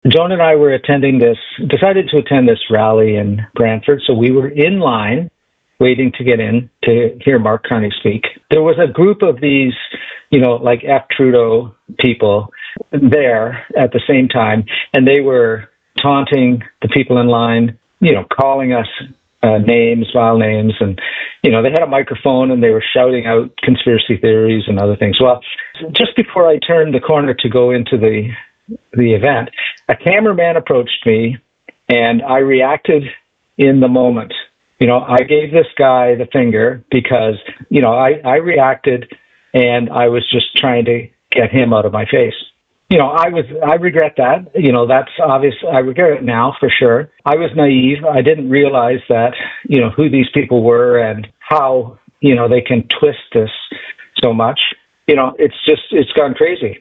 Joan and I were decided to attend this rally in Brantford. So we were in line waiting to get in to hear Mark Carney speak. There was a group of these, like F. Trudeau people there at the same time, and they were taunting the people in line, calling us names, vile names, and they had a microphone and they were shouting out conspiracy theories and other things. Well, just before I turned the corner to go into the event, a cameraman approached me, and I reacted in the moment. I gave this guy the finger because I reacted, and I was just trying to get him out of my face. I regret that. That's obvious. I regret it now for sure. I was naive. I didn't realize that, who these people were and how, they can twist this so much. It's gone crazy.